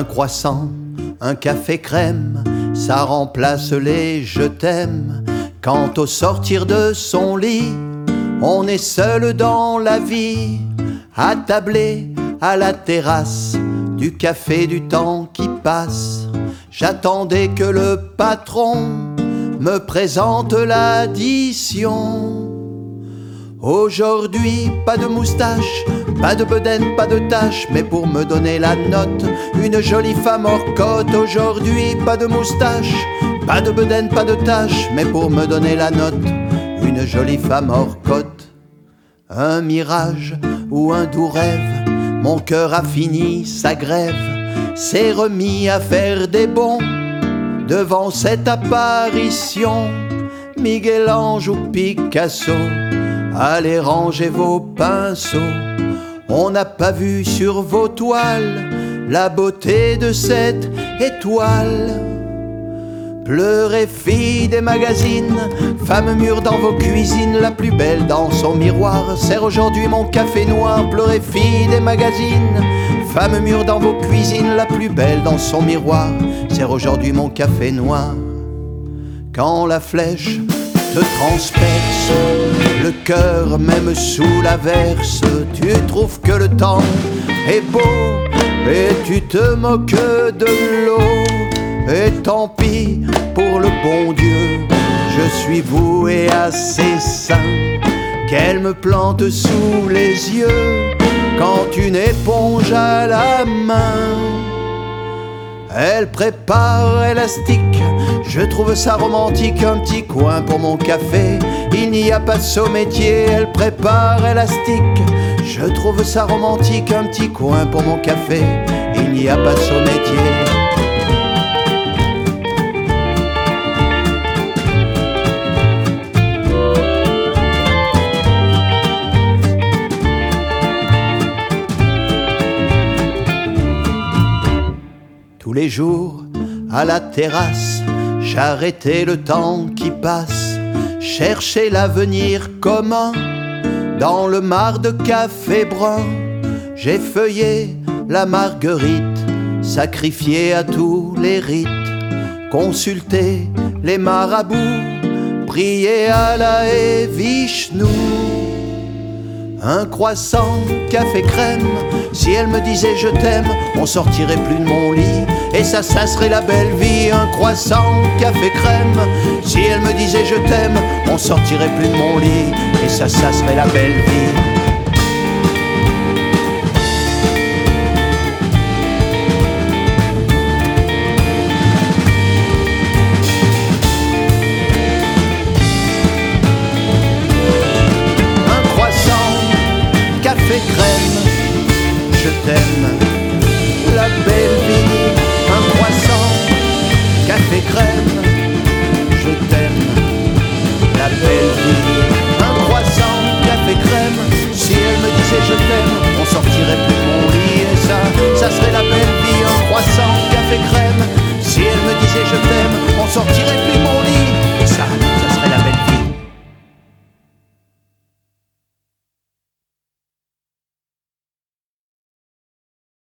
croissant, un café crème, ça remplace les je t'aime. Quand au sortir de son lit, on est seul dans la vie, attablé à la terrasse du café du temps qui passe. J'attendais que le patron me présente l'addition. Aujourd'hui, pas de moustache, pas de bedaine, pas de tache, mais pour me donner la note, une jolie femme hors cote. Aujourd'hui, pas de moustache, pas de bedaine, pas de tache, mais pour me donner la note, une jolie femme hors cote. Un mirage ou un doux rêve, mon cœur a fini sa grève, s'est remis à faire des bonds devant cette apparition. Michel-Ange ou Picasso, allez ranger vos pinceaux. On n'a pas vu sur vos toiles la beauté de cette étoile. Pleurez filles des magazines, femmes mûres dans vos cuisines, la plus belle dans son miroir sert aujourd'hui mon café noir. Pleurez filles des magazines, femmes mûres dans vos cuisines, la plus belle dans son miroir sert aujourd'hui mon café noir. Quand la flèche te transperce le cœur même sous l'averse, tu trouves que le temps est beau et tu te moques de l'eau. Et tant pis pour le bon Dieu, je suis voué à ses seins qu'elle me plante sous les yeux quand une éponge à la main. Elle prépare élastique, je trouve ça romantique, un petit coin pour mon café, il n'y a pas de saut métier. Elle prépare élastique, je trouve ça romantique, un petit coin pour mon café, il n'y a pas de saut métier. Tous les jours, à la terrasse, j'arrêtais le temps qui passe, cherchais l'avenir commun dans le mar de café brun. J'ai feuillé la marguerite, sacrifié à tous les rites, consulté les marabouts, prié à la Vishnu. Un croissant, café crème, si elle me disait je t'aime, on sortirait plus de mon lit, et ça serait la belle vie. Un croissant, café crème, si elle me disait je t'aime, on sortirait plus de mon lit, et ça serait la belle vie. Café crème, je t'aime, la belle vie. Un croissant, café crème, je t'aime, la belle vie. Un croissant, café crème, si elle me disait je t'aime, on sortirait plus de mon lit, et ça serait la belle vie. Un croissant, café crème.